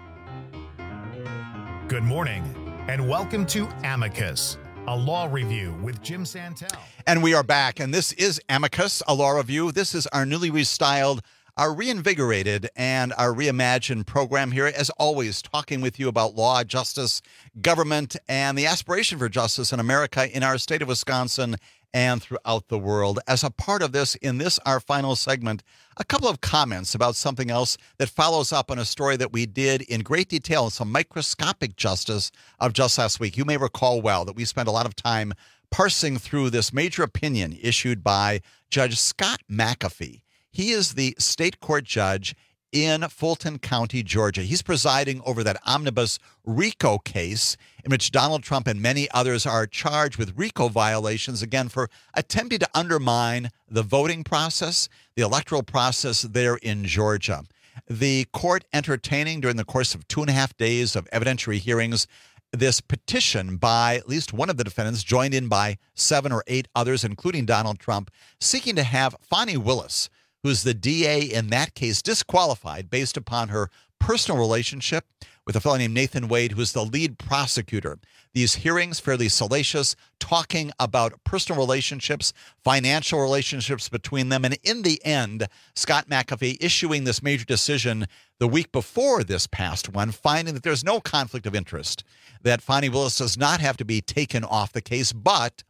S9: Good morning, and welcome to Amicus, a law review with Jim Santel.
S16: And we are back, and this is Amicus, a law review. This is our newly restyled, our reinvigorated, and our reimagined program here, as always, talking with you about law, justice, government, and the aspiration for justice in America, in our state of Wisconsin, and throughout the world. As a part of this, in this, our final segment, a couple of comments about something else that follows up on a story that we did in great detail, some microscopic justice of just last week. You may recall well that we spent a lot of time parsing through this major opinion issued by Judge Scott McAfee. He is the state court judge in Fulton County, Georgia. He's presiding over that omnibus RICO case in which Donald Trump and many others are charged with RICO violations, again, for attempting to undermine the voting process, the electoral process there in Georgia. The court entertaining, during the course of 2.5 days of evidentiary hearings, this petition by at least one of the defendants, joined in by 7 or 8 others, including Donald Trump, seeking to have Fani Willis, who's the DA in that case, disqualified based upon her personal relationship with a fellow named Nathan Wade, who is the lead prosecutor. These hearings, fairly salacious, talking about personal relationships, financial relationships between them. And in the end, Scott McAfee issuing this major decision the week before this past one, finding that there's no conflict of interest, that Fani Willis does not have to be taken off the case, but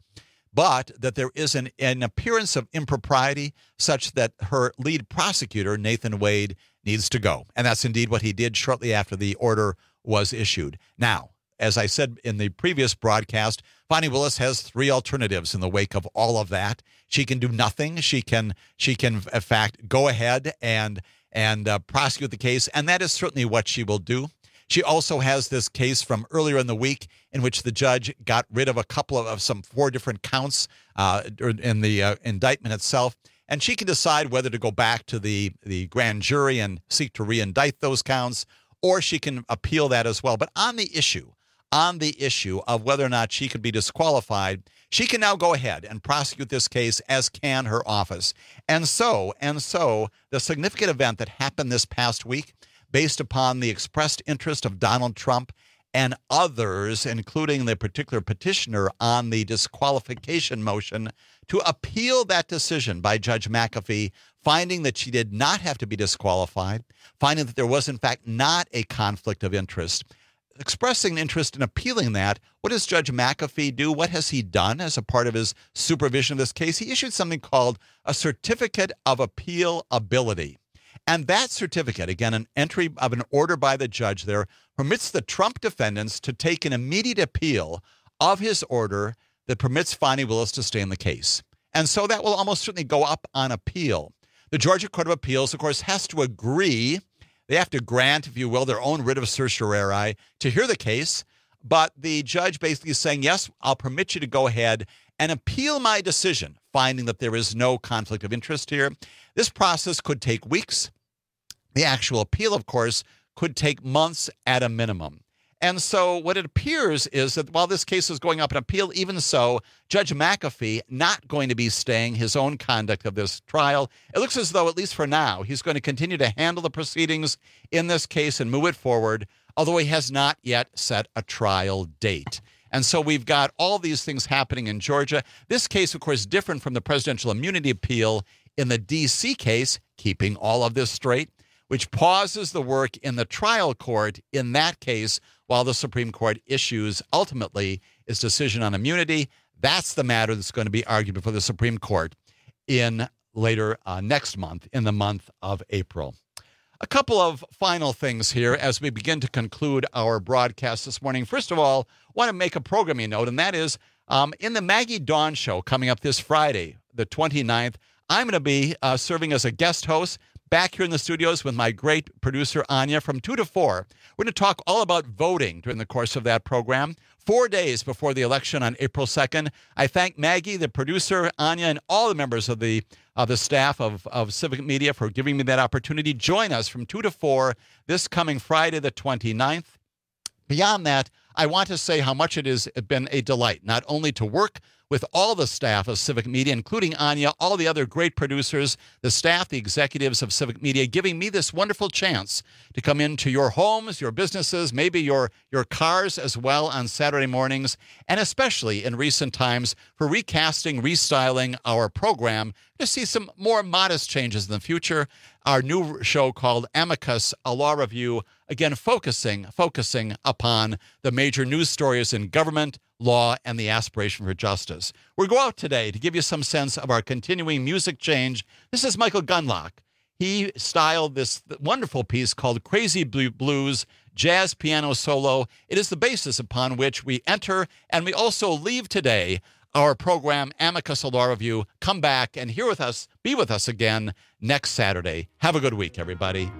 S16: that there is an appearance of impropriety such that her lead prosecutor, Nathan Wade, needs to go. And that's indeed what he did shortly after the order was issued. Now, as I said in the previous broadcast, Fani Willis has 3 alternatives in the wake of all of that. She can do nothing. She can in fact, go ahead and prosecute the case, and that is certainly what she will do. She also has this case from earlier in the week in which the judge got rid of some 4 different counts in the indictment itself. And she can decide whether to go back to the grand jury and seek to re-indict those counts, or she can appeal that as well. But on the issue of whether or not she could be disqualified, she can now go ahead and prosecute this case, as can her office. And so the significant event that happened this past week, based upon the expressed interest of Donald Trump and others, including the particular petitioner on the disqualification motion, to appeal that decision by Judge McAfee, finding that she did not have to be disqualified, finding that there was, in fact, not a conflict of interest. Expressing interest in appealing that, what does Judge McAfee do? What has he done as a part of his supervision of this case? He issued something called a Certificate of Appealability. And that certificate, again, an entry of an order by the judge there, permits the Trump defendants to take an immediate appeal of his order that permits Fani Willis to stay in the case. And so that will almost certainly go up on appeal. The Georgia Court of Appeals, of course, has to agree. They have to grant, if you will, their own writ of certiorari to hear the case. But the judge basically is saying, yes, I'll permit you to go ahead and appeal my decision, finding that there is no conflict of interest here. This process could take weeks. The actual appeal, of course, could take months at a minimum. And so what it appears is that while this case is going up in appeal, even so, Judge McAfee not going to be staying his own conduct of this trial. It looks as though, at least for now, he's going to continue to handle the proceedings in this case and move it forward, although he has not yet set a trial date. And so we've got all these things happening in Georgia. This case, of course, different from the presidential immunity appeal in the D.C. case, keeping all of this straight, which pauses the work in the trial court in that case while the Supreme Court issues, ultimately, its decision on immunity. That's the matter that's going to be argued before the Supreme Court in later next month, in the month of April. A couple of final things here as we begin to conclude our broadcast this morning. First of all, I want to make a programming note, and that is in the Maggie Dawn Show coming up this Friday, the 29th, I'm going to be serving as a guest host back here in the studios with my great producer, Anya, from 2 to 4. We're going to talk all about voting during the course of that program. 4 days before the election on April 2nd. I thank Maggie, the producer, Anya, and all the members of the staff of Civic Media for giving me that opportunity. Join us from 2 to 4 this coming Friday, the 29th. Beyond that, I want to say how much it has been a delight, not only to work with all the staff of Civic Media, including Anya, all the other great producers, the staff, the executives of Civic Media, giving me this wonderful chance to come into your homes, your businesses, maybe your cars as well on Saturday mornings, and especially in recent times for recasting, restyling our program to see some more modest changes in the future. Our new show called Amicus, a law review, again, focusing upon the major news stories in government, law, and the aspiration for justice. We'll go out today to give you some sense of our continuing music change. This is Michael Gunlock. He styled this wonderful piece called Crazy Blues, Jazz Piano Solo. It is the basis upon which we enter, and we also leave today our program, Amicus, a Law Review. Come back and be with us again next Saturday. Have a good week, everybody.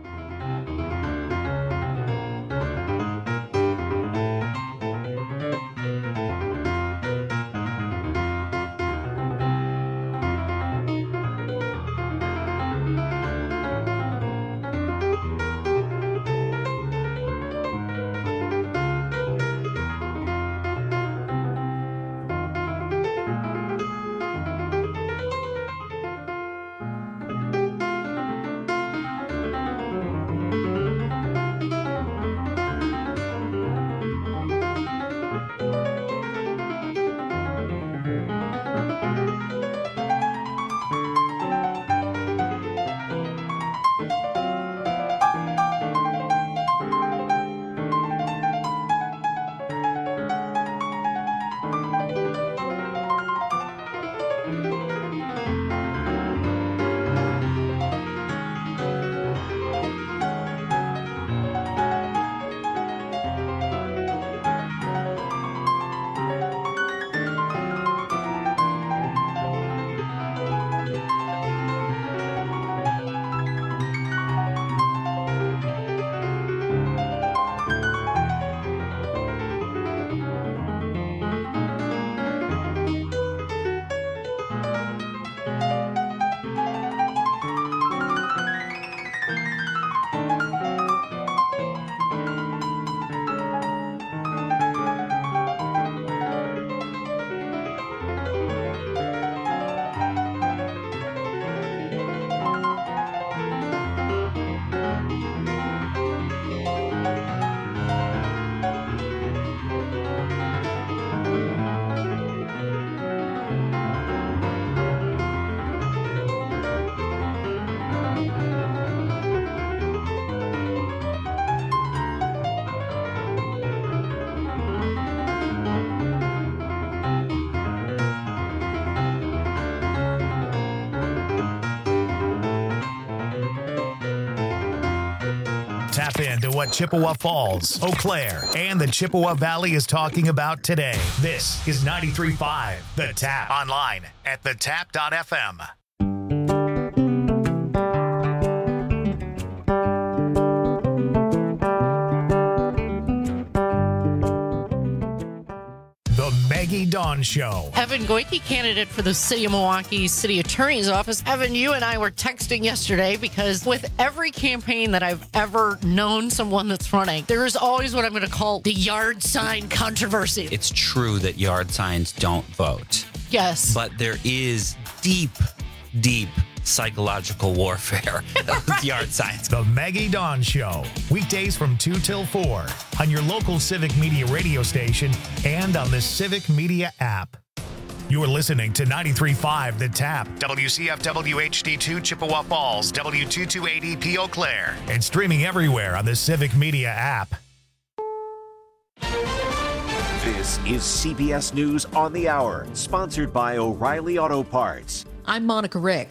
S9: Tap into what Chippewa Falls, Eau Claire, and the Chippewa Valley is talking about today. This is 93.5 The Tap. Online at thetap.fm. Maggie Dawn Show.
S3: Evan Goike, candidate for the City of Milwaukee City Attorney's Office. Evan, you and I were texting yesterday because with every campaign that I've ever known someone that's running, there is always what I'm going to call the yard sign controversy.
S4: It's true that yard signs don't vote.
S3: Yes.
S4: But there is deep psychological warfare with yard signs.
S9: The Maggie Dawn Show. Weekdays from 2 till 4 on your local Civic Media radio station and on the Civic Media app. You're listening to 93.5 The Tap, WCFW HD2 Chippewa Falls, W228EP Eau Claire, and streaming everywhere on the Civic Media app.
S5: This is CBS News on the Hour, sponsored by O'Reilly Auto Parts.
S2: I'm Monica Rick.